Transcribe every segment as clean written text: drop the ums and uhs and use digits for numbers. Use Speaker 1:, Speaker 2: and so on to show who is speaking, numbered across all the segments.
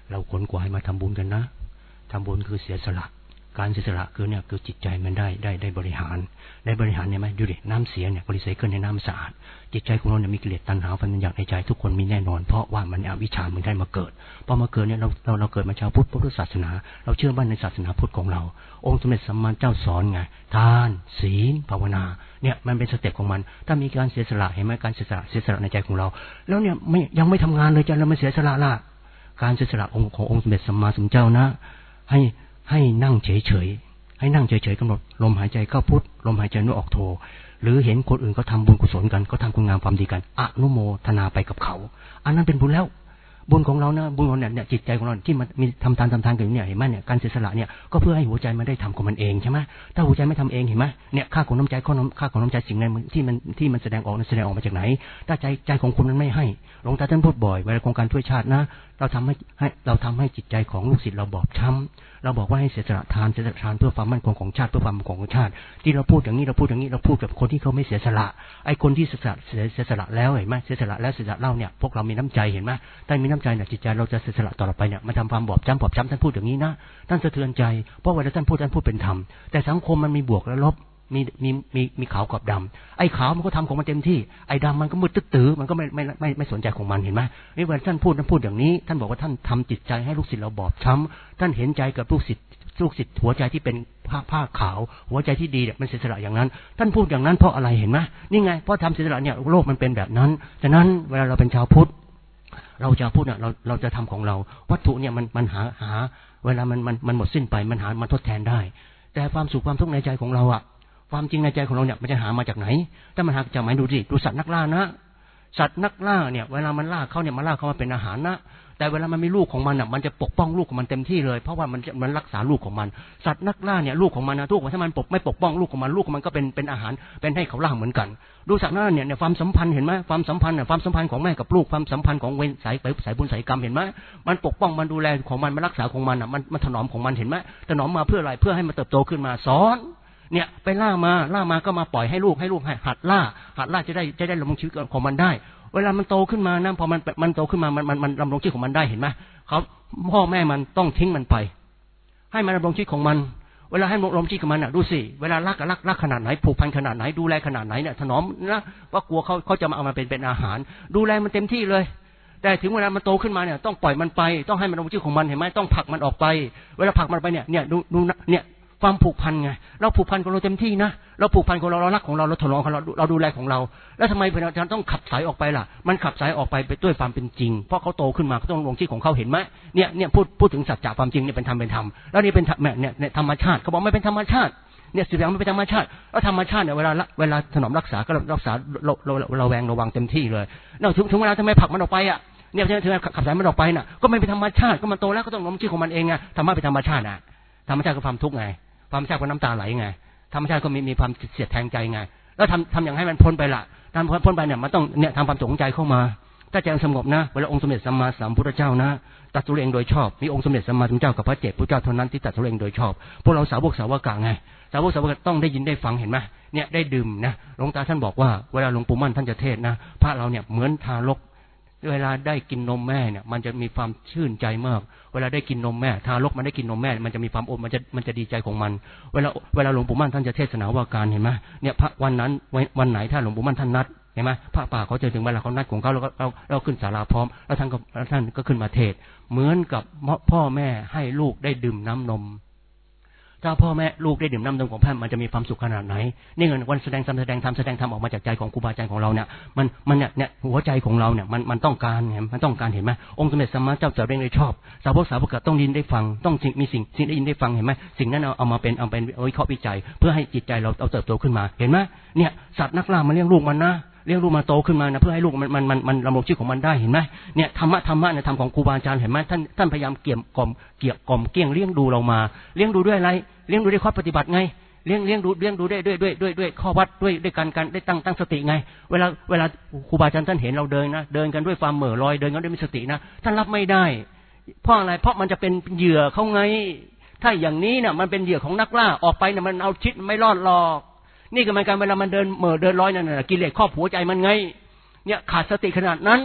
Speaker 1: เราขนขวายมาทำบุญกันนะทำบุญคือเสียสละการเสียสละคือเนี่ยคือจิตใจมันได้บริหารเนี่ยไหมดูดิน้ำเสียเนี่ยบริไซเคิลในน้ำสะอาดจิตใจของเราเนี่ยมีกิเลสตัณหาความอยากในใจทุกคนมีแน่นอนเพราะว่ามันอวิชชามันได้มาเกิดพอมาเกิดเนี่ยเราเกิดมาชาวพุทธศาสนาเราเชื่อมั่นในศาสนาพุทธของเราองค์สมเด็จสัมมาเจ้าสอนไงทานศีลภาวนาเนี่ยมันเป็นสเต็ปของมันถ้ามีการเสียสละเห็นไหมการเสียสละในใจของเราแล้วเนี่ยยังไม่ทำงานเลยจะเราไม่เสียสละละการเสียสละขององค์สมเด็จสัมมาสัมพุทธเจ้านะให้นั่งเฉยให้นั่งเฉยๆกำหนดลมหายใจเข้าพุทลมหายใจออกโทหรือเห็นคนอื่นเขาทำบุญกุศลกันเขาทำคุณงามความดีกันอนุโมทนาไปกับเขาอันนั้นเป็นบุญแล้วบุญของเรานะบุญของเนี่ยจิตใจของเราที่มันมีทำทานกันเนี่ยเห็นไหมเนี่ยการเสียสละเนี่ยก็เพื่อให้หัวใจมันได้ทำของมันเองใช่ไหมถ้าหัวใจไม่ทำเองเห็นไหมเนี่ยค่าของน้ำใจค่าของน้ำใจสิ่งนั้นที่มันแสดงออกมาจากไหนถ้าใจของคุณมันไม่ให้หลวงตาท่านพูดบ่อยเวลาโครงการช่วยชาตินะเราทำให้จิตใจของลูกศิษย์เราบอบช้ำเราบอกว่าให้เสียสละทานเพื่อความมั่นคงของชาติเพื่อความมั่นคงของชาติที่เราพูดอย่างนี้เราพูดกับคนที่เขาไม่เสียสละไอ้คนที่เสียสละแล้วเห็นไหมเสียสละแล้วเสียสละเล่าเนี่ยพวกเรามีน้ำใจเห็นไหมถ้ามีน้ำใจเนี่ยจิตใจเราจะเสียสละต่อไปเนี่ยมันทำความบอบช้ำท่านพูดอย่างนี้นะท่านสะเทือนใจเพราะเวลาท่านพูดเป็นธรรมแต่สังคมมันมีบวกและลบมีขาวกับดำไอ้ขาวมันก็ทำของมันเต็มที่ไอ้ดำมันก็มืดตื้อมันก็ไม่สนใจของมันเห็นไหมนี่เวลาท่านพูดอย่างนี้ท่านบอกว่าท่านทำจิตใจให้ลูกศิษย์เราบอบช้ำท่านเห็นใจกับลูกศิษย์หัวใจที่เป็นผ้าขาวหัวใจที่ดีเนี่ยมันเสียสละอย่างนั้นท่านพูดอย่างนั้นเพราะอะไรเห็นไหมนี่ไงเพราะทำเสียสละเนี่ยโลกมันเป็นแบบนั้นฉะนั้นเวลาเราเป็นชาวพุทธเราจะพูดเนี่ยเราจะทำของเราวัตถุเนี่ยมันหาเวลามันหมดสิ้นไปมันหามาทดแทนได้แต่ความสุขความทุกข์ในใจของเราอะความจริงในใจของเราเนี่ยมันจะหามาจากไหนถ้ามันหาจากไหนดูสัตว์นักล่านะสัตว์นักล่าเนี่ยเวลามันล่าเขาเนี่ยมันล่าเขามาเป็นอาหารนะแต่เวลามันมีลูกของมันอ่ะมันจะปกป้องลูกของมันเต็มที่เลยเพราะว่ามันรักษาลูกของมันสัตว์นักล่าเนี่ยลูกของมันนะทุกคนถ้ามันไม่ปกป้องลูกของมันก็เป็นอาหารเป็นให้เขาล่าเหมือนกันดูสัตว์นั่นเนี่ยความสัมพันธ์เห็นไหมความสัมพันธ์ของแม่กับลูกความสัมพันธ์ของเวรสายบุญสายกรรมเห็นไหมมันปกป้องมันดูแลของมันรักษาของมันอ่ะมันถนอมของมันเห็นไหมถนอมมาเพื่ออะไรเพื่อให้มันเติบโตขึ้นมาสอนเนี่ยไปล่ามาก็มาปล่อยให้ลูกให้หัดล่าจะได้ดำรงชีวิตของมันได้เวลามันโตขึ้นมานะพอมันโตขึ้นมามันดำรงชีวิตของมันได้เห็นไหมเขาพ่อแม่มันต้องทิ้งมันไปให้มันดำรงชีวิตของมันเวลาให้ดำรงชีวิตของมันน่ะดูสิเวลารักขนาดไหนผูกพันขนาดไหนดูแลขนาดไหนเนี่ยถนอมนะว่ากลัวเขาจะมาเอามาเป็นอาหารดูแลมันเต็มที่เลยแต่ถึงเวลามันโตขึ้นมาเนี่ยต้องปล่อยมันไปต้องให้มันดำรงชีวิตของมันเห็นไหมต้องผลักมันออกไปเวลาผลักมันไปเนี่ยดูเนี่ยความผูกพันไงเราผูกพันของเราเต็มที่นะเราผูกพันของเรารักของเราถนอมของเราดูแลของเราแล้วทำไมพระอาจารย์ต้องขับสายออกไปล่ะมันขับสายออกไปด้วยความเป็นจริงเพราะเขาโตขึ้นมาเขาต้องลงที่ของเขาเห็นไหมเนี่ยพูดถึงสัจจะความจริงเนี่ยเป็นธรรมแล้วนี่เป็นเนี่ยธรรมชาติเขาบอกไม่เป็นธรรมชาติเนี่ยสิ่งอย่างไม่เป็นธรรมชาติแล้วธรรมชาติเนี่ยเวลาถนอมรักษาก็รักษาเราแวงระวังเต็มที่เลยแล้วถึงเวลาทำไมผลักมันออกไปอ่ะเนี่ยถึงขับสายมันออกไปน่ะก็ไม่เป็นธรรมชาติก็มันโตแล้วก็ต้องลงที่ของมันเองไงธรรมะเป็นธรรมชาตินะธรรมชาติคือความทุกข์ไงธรรมชาติก็น้ำตาไหลไงธรรมชาติก็มีความเสียดแทงใจไงแล้วทำอย่างให้มันพ้นไปละทำพ้นไปเนี่ยมันต้องเนี่ยทำความสงใจเข้ามาถ้าใจสงบนะเวลาองค์สมเด็จสัมมาสัมพุทธเจ้านะตรัสรู้เองโดยชอบมีองค์สมเด็จสัมมาสัมพุทธเจ้ากับพระเจ้าพุทธเจ้าเท่านั้นที่ตรัสรู้เองโดยชอบพวกเราสาวกไงสาวกต้องได้ยินได้ฟังเห็นไหมเนี่ยได้ดื่มนะหลวงตาท่านบอกว่าเวลาหลวงปู่มั่นท่านจะเทศนะพระเราเนี่ยเหมือนทารกเวลาได้กินนมแม่เนี่ยมันจะมีความชื่นใจมากเวลาได้กินนมแม่ทารกมันได้กินนมแม่มันจะมีความอบมันจะดีใจของมันเวลาหลวงปู่มั่นท่านจะเทศนาว่าการเห็นไหมเนี่ยพระวันนั้นวันไหนถ้าหลวงปู่มั่นท่านนัดเห็นไหมพระป่าเขาจะถึงเวลาเขานัดของเขาแล้วเราขึ้นศาลาพร้อมแล้วท่านก็ขึ้นมาเทศเหมือนกับพ่อแม่ให้ลูกได้ดื่มน้ำนมถ้าพ่อแม่ลูกได้ดื่มน้ำนมของพระมันจะมีความสุขขนาดไหนนี่เงินวันแสดงธรรมออกมาจากใจของครูบาอาจารย์ของเราเนี่ยมันเนี่ยหัวใจของเราเนี่ยมันต้องการเห็นไหมองค์สมเด็จสัมมาเจ้าเจ้าเร่งเลยชอบสาวกต้องยินได้ฟังต้องมีสิ่งได้ยินได้ฟังเห็นไหมสิ่งนั้นเอามาเป็นวิเคราะห์วิจัยเพื่อให้จิตใจเราเติบโตขึ้นมาเห็นไหมเนี่ยสัตว์นักล่ามันเลี้ยงลูกมันนะเลี้ยงลูกมาโตขึ้นมานะเพื่อให้ลูกมันดำรงชีวิตของมันได้เห็นไหมเนี่ยธรรมะในธรรมของครูบาอาจารย์เห็นไหมท่านพยายามเกี่ยกล่อมเลี้ยงดูเรามาเลี้ยงดูด้วยอะไรเลี้ยงดูด้วยข้อปฏิบัติไงเลี้ยงดูด้วยข้อวัดด้วยการได้ตั้งสติไงเวลาครูบาอาจารย์ท่านเห็นเราเดินกันด้วยความเหม่อลอยเดินกันด้วยมีสตินะท่านรับไม่ได้เพราะอะไรเพราะมันจะเป็นเหยื่อเขาไงถ้าอย่างนี้เนี่ยมันเป็นเหยื่อของนักล่าออกไปเนี่ยมันเอาชิดไม่รอดหรอกนี่ก็เหมือนกันเวลามันเดินเหม่อเดินลอยนั่นน่ะกิเลสครอบหัวใจมันไงเนี่ยขาดสติขนาดนั้น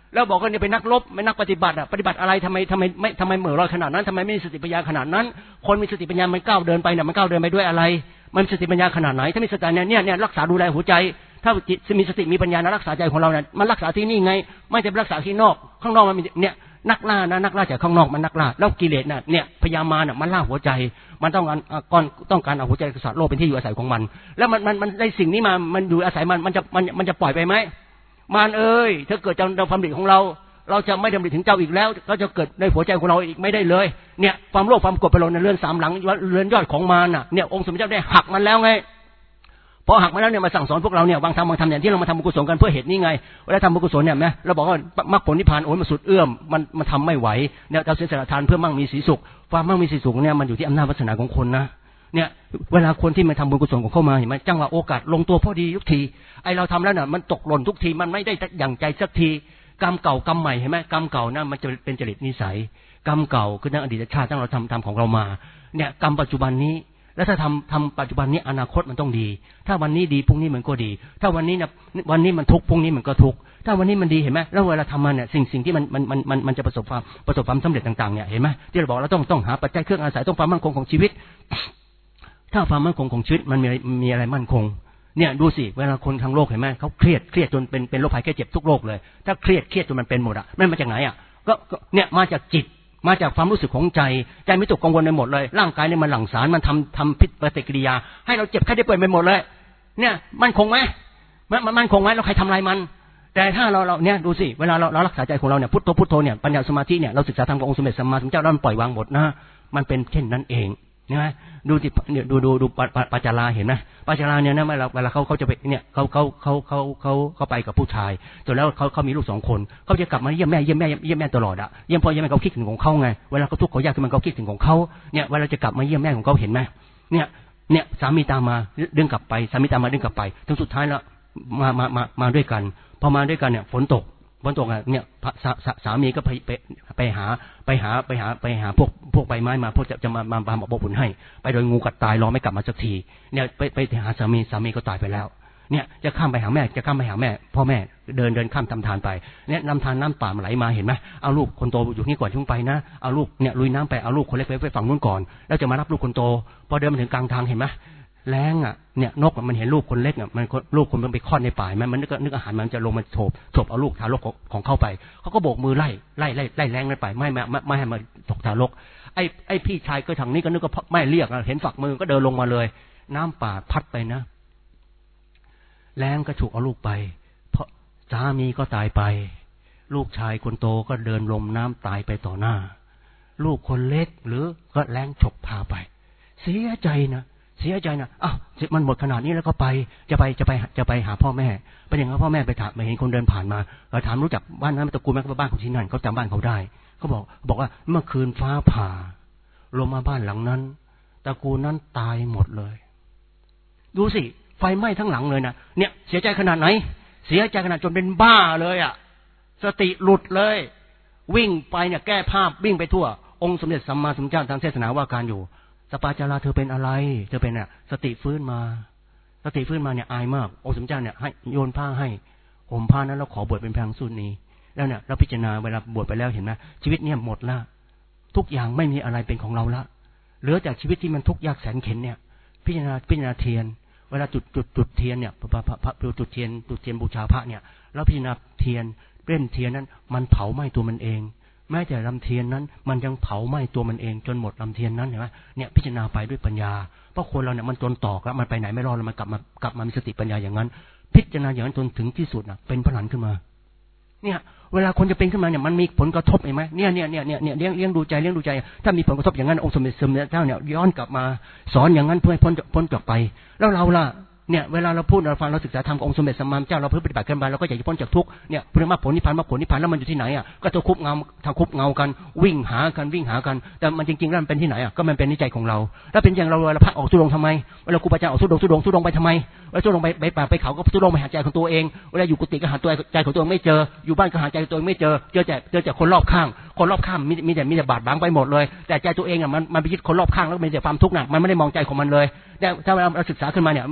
Speaker 1: แล้วบอกว่าเนี่ยเป็นนักรบเป็นนักปฏิบัติปฏิบัติอะไรทำไมเหม่อลอยขนาดนั้นทำไมไม่มีสติปัญญาขนาดนั้นคนมีสติปัญญามันก้าวเดินไปเนี่ยมันก้าวเดินไปด้วยอะไรมันมีสติปัญญาขนาดไหนถ้ามีสติเนี่ยรักษาดูแลหัวใจถ้าจิตมีสติมีปัญญารักษาใจของเราเนี่ยมันรักษาที่นี่ไงไม่จะรักษาที่นอกข้างนอกมันมีเนี่ยนักล่านะนักล่าจากข้างนอกมันนักล่าแล้วกิเลสเนี่ยพยามารมันล่าหัวใจมันต้องการเอาหัวใจสัตว์โลกเป็นที่อยู่อาศัยของมันแล้วมันได้สิ่งนี้มามันอยู่อาศัยมันจะปล่อยไปไหมมารเอ้ยถ้าเกิดจำความดีของเราจะไม่ดำริถึงเจ้าอีกแล้วก็จะเกิดในหัวใจของเราอีกไม่ได้เลยเนี่ยความโลภความโกรธไปลงในเรือนสามหลังเรือนยอดของมารเนี่ยองค์สมเด็จเจ้าได้หักมันแล้วไงพอหักมาแล้วเนี่ยมาสั่งสอนพวกเราเนี่ยวางทำอย่างที่เรามาทำบุญกุศลกันเพื่อเหตุนี้ไงเวลาทำบุญกุศลเนี่ยนะเราบอกว่ามรรคผลนิพพานโอ้ยมันสุดเอื้อมมันทำไม่ไหวเนี่ยเราเสียสละทานเพื่อมั่งมีสีสุขความมั่งมีสีสุขเนี่ยมันอยู่ที่อำนาจวาสนาของคนนะเนี่ยเวลาคนที่มาทำบุญกุศลของเข้ามาเห็นไหมจังหวะโอกาสลงตัวพอดีทุกทีไอเราทำแล้วเนี่ยมันตกหล่นทุกทีมันไม่ได้อย่างใจสักทีกรรมเก่ากรรมใหม่เห็นไหมกรรมเก่านะมันจะเป็นจริตนิสัยกรรมเก่าคือตั้งอดีตชาติตั้งเราทำของเรามาเนี่ยกรรมปัจจุบันนี้แล้วถ้าทำปัจจุบันนี้อนาคตมันต้องดีถ้าวันนี้ดีพรุ่งนี้มันก็ดีถ้าวันนี้มันทุกข์พรุ่งนี้มันก็ทุกข์ถ้าวันนี้มันดีเห็นไหมแล้วเวลาทำมันเนี่ยสิ่งที่มันจะประสบความสำเร็จต่างๆเนี่ยเห็นไหมที่เราบอกเราต้องหาปัจจัยเครื่องอาศัยต้องความมั่นคงของชีวิตถ้าความมั่นคงของชีวิตมันมีอะไรมั่นคงเนี่ยดูสิเวลาคนทางโลกเห็นไหมเขาเครียดจนเป็นโรคภัยแค่เจ็บทุกโรคเลยถ้าเครียดจนมันเป็นหมดอ่ะมันมาจากไหนอ่ะก็เนี่ยมาจากจิตมาจากความรู้สึกของใจไม่ตกกังวลไปหมดเลยร่างกายเนี่ยมันหลั่งสารมันทำพิษปฏิกิริยาให้เราเจ็บแค่ได้ป่วยไปหมดเลยเนี่ยมั่นคงไหมมั่นคงไหมเราใครทำลายมันแต่ถ้าเราเนี่ยดูสิเวลาเรารักษาใจของเราเนี่ยพุทโธเนี่ยปัญญาสมาธิเนี่ยเราศึกษาทางองค์สมเด็จสัมมาสัมพุทธเจ้าเราปล่อยวางหมดนะมันเป็นเช่นนั้นเองนะดูสิเนี่ยดูปัจจาราเห็นไหมปัจจาราเนี่ยนะเวลาเขาจะไปเนี่ยเขาไปกับผู้ชายจนแล้วเขามีลูก2 คนเขาจะกลับมาเยี่ยมแม่ตลอดอะเยี่ยมพ่อเยี่ยมแม่เขาคิดถึงของเขาไงเวลาเขาทุกข์เขายากขึ้นมันเขาคิดถึงของเขาเนี่ยเวลาจะกลับมาเยี่ยมแม่ของเขาเห็นไหมเนี่ยสามีตามมาดึงกลับไปสามีตามมาดึงกลับไปจนสุดท้ายแล้วมาด้วยกันพอมาด้วยกันเนี่ยฝนตกอ่ะเนี่ยสามีก็ไปหาพวกใบไม้มาพวกจะมาบอกผลให้ไปโดยงูกัดตายรอไม่กลับมาสักทีเนี่ยไปหาสามีก็ตายไปแล้วเนี่ยจะข้ามไปหาแม่พ่อแม่เดินข้ามทำทานไปเนี่ยนำทานน้ำป่ามาไหลมาเห็นไหมเอาลูกคนโตอยู่นี่ก่อนช่วงไปนะเอาลูกเนี่ยลุยน้ำไปเอาลูกคนเล็กไปฝั่งนู้นก่อนแล้วจะมารับลูกคนโตพอเดินมาถึงกลางทางเห็นไหมแรงอ่ะเนี่ยนกมันเห็นลูกคนเล็กอ่ะมันลูกคนมันไปคลอดในป่ามันนึกอาหารมันจะลงมาโฉบเอาลูกทารกของเข้าไปเขาก็โบกมือไล่แรงนั้นไปไม่ให้มาตกทารกไอ้พี่ชายก็ทางนี้ก็นึกว่าไม่เรียกเห็นฝักมือก็เดินลงมาเลยน้ำป่าพัดไปนะแรงก็ฉุกเอาลูกไปเพราะสามีก็ตายไปลูกชายคนโตก็เดินลมน้ำตายไปต่อหน้าลูกคนเล็กหรือก็แรงฉกพาไปเสียใจนะอ้าวมันหมดขนาดนี้แล้วก็ไปจะไปหาพ่อแม่ไปอย่างนั้นพ่อแม่ไปถามเห็นคนเดินผ่านมาถามรู้จักบ้านนั้นตระกูลแม่ก็บ้านของที่นั่นเขาจำบ้านเขาได้เขาบอกว่าเมื่อคืนฟ้าผ่าลงมาบ้านหลังนั้นตระกูลนั้นตายหมดเลยดูสิไฟไหม้ทั้งหลังเลยนะเนี่ยเสียใจขนาดไหนเสียใจขนาดจนเป็นบ้าเลยอ่ะสติหลุดเลยวิ่งไปเนี่ยแก้ภาพวิ่งไปทั่วองค์สมเด็จสัมมาสัมพุทธเจ้าทางเทศนาว่าการอยู่สปาจาราเธอเป็นอะไรเธอเป็นอ่ะสติฟื้นมาเนี่ยอายมากองค์สมเด็จเจ้าเนี่ยให้โยนผ้าให้ห่มผ้านั้นแล้วขอบวชเป็นพระภิกษุณีแล้วเนี่ยเราพิจารณาเวลาบวชไปแล้วเห็นไหมชีวิตเนี่ยหมดละทุกอย่างไม่มีอะไรเป็นของเราละเหลือแต่ชีวิตที่มันทุกข์ยากแสนเข็ญเนี่ยพิจารณาเทียนเวลาจุดเทียนเนี่ยจุดเทียนบูชาพระเนี่ยแล้วพิจารณาเทียนเล่นเทียนนั้นมันเผาไหม้ตัวมันเองแม้แต่ลำเทียนนั้นมันยังเผาไหม้ตัวมันเองจนหมดลำเทียนนั้นเห็นไหมเนี่ยพิจารณาไปด้วยปัญญาเพราะคนเราเนี่ยมันจนตอกแล้วมันไปไหนไม่รอดแล้วมันกลับมามีสติปัญญาอย่างนั้นพิจารณาอย่างนั้นจนถึงที่สุดนะเป็นพลังขึ้นมาเนี่ยเวลาคนจะเป็นขึ้นมาเนี่ยมันมีผลกระทบเห็นไหมเนี่ยเลี้ยงดูใจถ้ามีผลกระทบอย่างนั้นองค์สมเด็จเจ้าเนี่ยย้อนกลับมาสอนอย่างนั้นเพื่อให้พ้นจากไปแล้วเราล่ะเนี่ยเวลาเราพูดเราฟังเราศึกษาธรรมขององค์สมเด็จสัมมาสัมพุทธเจ้าเราเพื่อปฏิบัติกันไปเราก็อยากจะพ้นจากทุกข์เนี่ยเพื่อมรรคผลนิพพานแล้วมันอยู่ที่ไหนอ่ะก็จะคุบเงากันวิ่งหากันแต่มันจริงๆแล้วมันเป็นที่ไหนอ่ะก็มันเป็นในใจของเราแล้วเป็นอย่างเราพระออกธุดงค์ทำไมเวลาครูบาอาจารย์ออกธุดงค์ไปทำไมเวลาธุดงค์ไปป่าไปเขาก็ธุดงค์ไปหาใจของตัวเองเวลาอยู่กุฏิก็หาตัวใจของตัวเองไม่เจออยู่บ้านก็หาใจตัวเองไม่เจอแต่คนรอบข้างมีแต่บาดบังไปหมดเลยแต่ใจตัวเองอ่ะมันไปยึดคนรอบข้างแล้วมีแต่ความทุกข์น่ะมันไม่ได้มองใจของมันเลยแต่ถ้าเราศึกษาขึ้นมาเนี่ยไม่งั้นเรา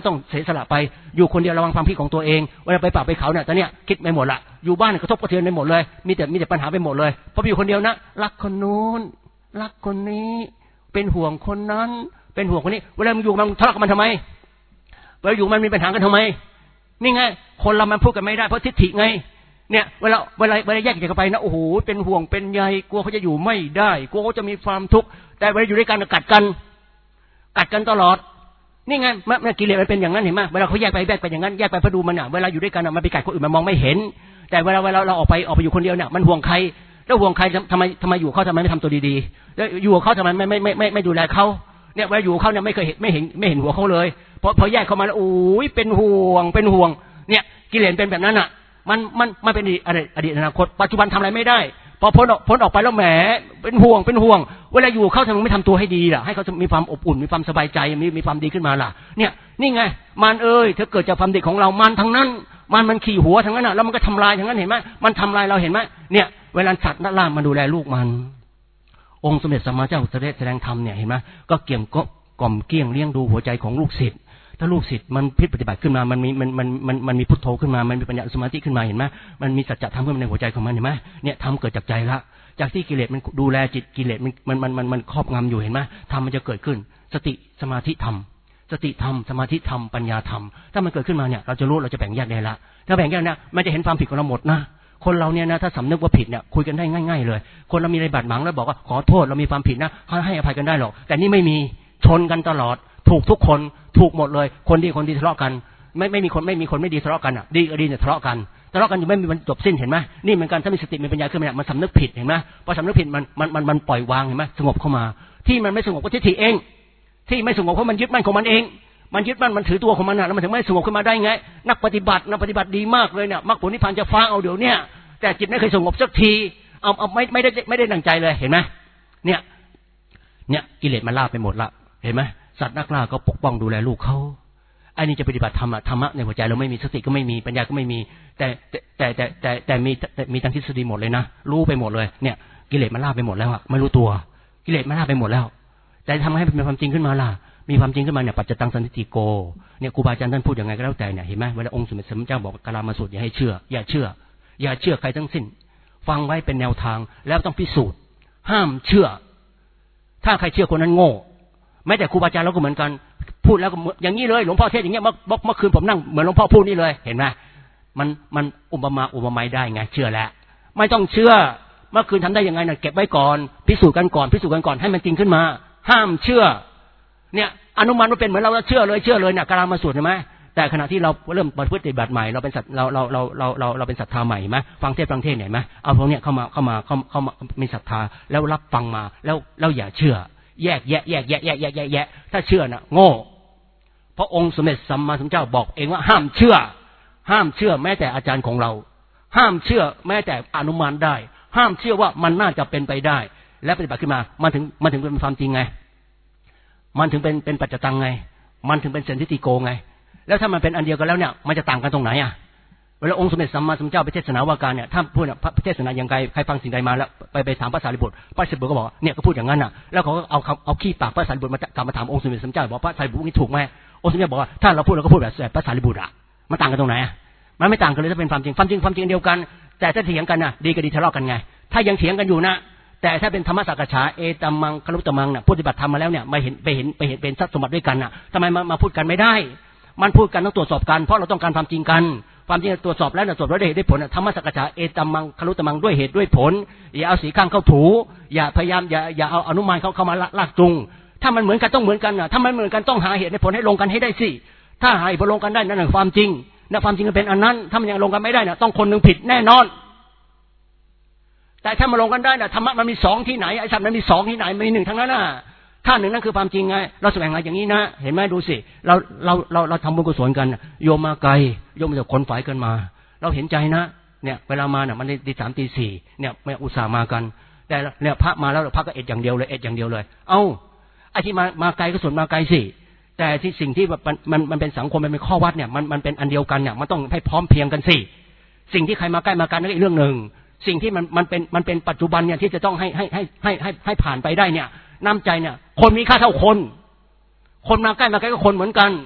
Speaker 1: ต้องเสียสละไปอยู่คนเดียวระวังความคิดของตัวเองเวลาไปป่าไปเขาเนี่ยตอนเนี้ยคิดไม่หมดละอยู่บ้านกระทบกระเทือนไปหมดเลยมีแต่ปัญหาไปหมดเลยเพราะอยู่คนเดียวนะรักคนนู้นรักคนนี้เป็นห่วงคนนั้นเป็นห่วงคนนี้เวลามันอยู่มันทะเลาะกันมันทำไมเวลาอยู่มันมีปัญหากันทำไมนี่ไงคนเรามันพูดกันไม่ได้เพราะทิฏฐิไงเนี่ยเวลาแยกจากกันไปนะโอ้โหเป็นห่วงเป็นใยกลัวเขาจะอยู่ไม่ได้กลัวเขาจะมีความทุกข์แต่เวลาอยู่ด้วยกันกัดกันตลอดนี่ไงเมื่อกิเลสมันเป็นอย่างนั้นเห็นไหมเวลาเขาแยกไปอย่างนั้นแยกไปเพราะดูมันอ่ะเวลาอยู่ด้วยกันมันไปกัดคนอื่นมันมองไม่เห็นแต่เวลาเราออกไปอยู่คนเดียวเนี่ยมันห่วงใครแล้วห่วงใครทำไมอยู่เขาทำไมไม่ทำตัวดีๆแล้วอยู่กับเขาทำไมไม่ดูแลเขาเนี่ยเวลาอยู่เขาเนี่ยไม่เห็นหัวเขาเลยพอแยกเข้ามาแล้วโอ้ยเป็นห่วงเนี่ยกิเลสเป็นแบบนั้นอ่ะมันเป็นอดีตอนาคตปัจจุบันทำอะไรไม่ได้พอพ้นออกไปแล้วแหมเป็นห่วงเวลาอยู่เขาทำไมไม่ทำตัวให้ดีล่ะให้เขามีความอบอุ่นมีความสบายใจมีความดีขึ้นมาล่ะเนี่ยนี่ไงมันถ้าเกิดจากความดีของเรามันทั้งนั้นมันขี่หัวทั้งนั้นน่ะแล้วมันก็ทำลายทั้งนั้นเห็นไหมมันทำลายเราเห็นไหมเนี่ยเวลาสัตว์นั่นล่ะมันดูแลลูกมันองค์สมเด็จสัมมาสัมพุทธเจ้าแสดงธรรมเนี่ยเห็นไหมก็เกี่ยมก็กล่อมเกลี้ยงเลี้ยงดูหัวใจของลูกศิษย์ถ้าลูกศิษย์มันพิจปฏิบัติขึ้นมามันมีพุทโธขึ้นมามันมีปัญญาสมาธิขึ้นมาเห็นไหมมันมีสัจธรรมขึ้นมาในหัวใจของมันเห็นไหมเนี่ยธรรมเกิดจากใจละจากที่กิเลสมันดูแลจิตกิเลสมันครอบงำอยู่เห็นไหมธรรมมันจะเกิดขึ้นสติสมาธิธรรมสติธรรมสมาธิธรรมปัญญาธรรมถ้ามันเกิดขึ้นมาเนี่ยเราจะรู้เราจะแบ่งแยกได้ละถ้าแบ่งแยกนะมันจะเห็นความผิดของเราหมดนะคนเราเนี่ยนะถ้าสำนึกว่าผิดเนี่ยคุยกันได้ง่ายๆเลยคนเรามีอะไรบาดหมางแล้วบอกว่าขอโทษเรามีความผิดนะให้อภัยกันได้หรอกแต่นี่ไม่มีชนกันตลอดถูกทุกคนถูกหมดเลยคนดีทะเลาะกันไม่มีคนไม่ดีทะเลาะกันอ่ะดีกับดีเนี่ยทะเลาะกันอยู่ไม่มีวันจบสิ้นเห็นไหมนี่เหมือนกันถ้ามีสติมีปัญญาขึ้นมาเนี่ยมันสำนึกผิดเห็นไหมพอสำนึกผิดมันปล่อยวางเห็นไหมสงบเข้ามาที่มันไม่สงบก็ทิฏฐิเองที่ไม่สงบเพราะมันยึดมั่นของมันเองมันยึดมั่นมันถือตัวของมันแล้วมันถึงไม่สงบขึ้นมาได้ไงนักปฏิบัติดีมากเลยเนี่ยมรรคผลนิพพานจะฟ้าเอาเดี๋ยวเนี่ยแต่จิตไม่เคยสงบสักทีเอาไม่ได้ดังใจเลยเห็นไหมเนี่ยกิเลสมันล่าไปหมดละเห็นไหมสัตว์นักล่าก็ปกป้องดูแลลูกเขาอันนี้จะปฏิบัติธรรมะในหัวใจเราไม่มีสติก็ไม่มีปัญญาก็ไม่มีแต่มีทางทฤษฎีหมดเลยนะรู้ไปหมดเลยเนี่ยกิเลสมันล่าไปหมดแล้วอะไม่รู้ตัวกิเลสมันล่าไปหมดแล้วแต่ทำให้เป็นความจริงขึ้นมาล่ะมีความจริงขึ้นมาเนี่ยปัจจตังสันติโกเนี่ยครูบาอาจารย์ท่านพูดยังไงก็แล้วแต่เนี่ยเห็นไหมเวลาองค์สมเด็จพระเจ้าบอกกาลามาสูตรอย่าเชื่อใครทั้งสิ้นฟังไว้เป็นแนวทางแล้วต้องพิสูจน์ห้ามเชื่อถ้าใครเชื่อคนนั้นโง่แม้แต่ครูบาอาจารย์เราก็เหมือนกันพูดแล้วก็อย่างนี้เลยหลวงพ่อเทศอย่างเงี้ยเมื่อคืนผมนั่งเหมือนหลวงพ่อพูดนี่เลยเห็นไหมมันอุปมาได้ไงเชื่อแล้วไม่ต้องเชื่อเมื่อคืนทำได้ยังไงน่ะเก็บไว้ก่อนพิสูจน์กันก่อนให้มันจริงขึ้นมาห้ามเชื่อเนี่ยอนุมานว่าเป็นเหมือนเราเชื่อเลยเนี่ยกาลามาสูตรใช่ไหมแต่ขณะที่เราเริ่มปฏิบัติใหม่เราเป็นสัตว์เราเป็นศรัทธาใหม่ไหมฟังเทศเห็นไหมเอาพวกเนี้ยเข้ามามีศรัทธาแล้วรับฟังมาแล้วอย่าเชื่อแยกถ้าเชื่อน่ะโง่เพราะองค์สมเด็จสัมมาสัมพุทธเจ้าบอกเองว่าห้ามเชื่อแม้แต่อาจารย์ของเราห้ามเชื่อแม้แต่อนุมานได้ห้ามเชื่อว่ามันน่าจะเป็นไปได้และปฏิบัติขึ้นมามันถึงเป็นความจริงไงมันถึงเป็นปัจจตังไงมันถึงเป็นเซนทิติโกไงแล้วถ้ามันเป็นอันเดียวกันแล้วเนี่ยมันจะต่างกันตรงไหนอ่ะเวลาองค์สมเด็จสัมมาสัมพุทธเจ้าไปเทศนาวาการเนี่ยถ้าพูดพระเทศนาอย่างไรใครฟังสิ่งใดมาแล้วไปถามพระสารีบุตรก็บอกเนี่ยก็พูดอย่างนั้นน่ะแล้วเขาก็เอาขี้ปากพระสารีบุตรกลับมาถามองค์สมเด็จสัมมาสัมพุทธเจ้าบอกพระสารีบุตรนี่ถูกไหมองค์สมเด็จบอกว่าถ้าเราพูดเราก็พูดแบบพระสารีบุตรอ่ะมันต่างกันตรงไหนอ่ะมันไม่ต่างกันเลยถ้าเป็นความจริงเดียวกันแต่ถ้าเถียงกันน่ะดีกับดีทะเลาะกันไงถ้ายังเถียงกันอยู่นะแต่ถ้าเป็นธรรมสักฉาเอตัมมังคลุตมังน่ะปฏิบัติธรรมมาแล้วเนี่ยไปเห็นเป็นทรัพย์สมบัติด้วยกันน่ะทำไมมาพูดกันไม่ได้มันพูดกันต้องตรวจสอบกันเพราะเราต้องการความจริงกันความจริงตรวจสอบแล้วตรวจสอบได้เหตุได้ผลธรรมสักฉาเอตัมมังคลุตมังด้วยเหตุด้วยผลอย่าเอาสีข้างเข้าถูอย่าพยายามอย่าเอาอนุมานเข้ามาลากจูงถ้ามันเหมือนกันต้องเหมือนกันน่ะถ้ามันเหมือนกันต้องหาเหตุและผลให้ลงกันให้ได้สิถ้าหาเหตุผลลงกันได้นั่นความจริงนะความจริงมันเป็นอันนั้นถ้ามันยังลงกันไม่ได้น่ะต้องคนนึงผิดแน่นอนแต่ถ้ามาลงกันได้น่ะธรรมะมันมี2ที่ไหนไอ้สัตว์มันมี2ที่ไหนมี1ทั้งนั้นน่ะถ้า1นั่นคือความจริงไงเราแสวงหาอย่างนี้นะเห็นไหมดูสิเราทำบุญกุศลกันโยมมาไกลโยมจะขนฝายกันมาเราเห็นใจนะเนี่ยเวลามาเนี่ยมันตี 3 ตี 4เนี่ยไม่อุตส่าห์มากันแต่เนี่ยพระมาแล้วพระก็อย่างเดียวเลยเอ้าไอ้ที่มาไกลก็ส่วนมาไกลสิแต่ที่สิ่งที่มันเป็นสังคมมันเป็นข้อวัดเนี่ยมันเป็นอันเดียวกันเนี่ยมันต้องให้พร้อมเพียงกันสิสิ่งที่ใครมาใกล้มากันนั่นอีกเรื่องนึงสิ่งที่มันเป็นปัจจุบันเนี่ยที่จะต้องให้ผ่านไปได้เนี่ยน้ำใจเนี่ยคนมีค่าเท่าคนมาใกล้ก็คนเหมือนกัน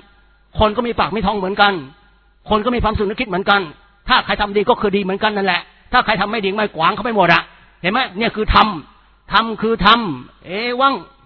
Speaker 1: คนก็มีปากมีท้องเหมือนกันคนก็มีความสุขนึกคิดเหมือนกันถ้าใครทำดีก็คือดีเหมือนกันนั่นแหละถ้าใครทำไม่ดีไม่ขวางเขาไปหมดอะเห็นไหมเนี่ยคือธรรมคือธรรมเอวัง